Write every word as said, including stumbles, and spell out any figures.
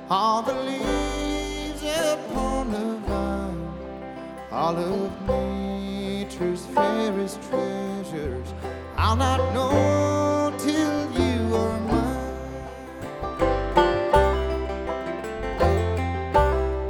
all the leaves upon the vine, all of nature's fairest treasures. I'll not know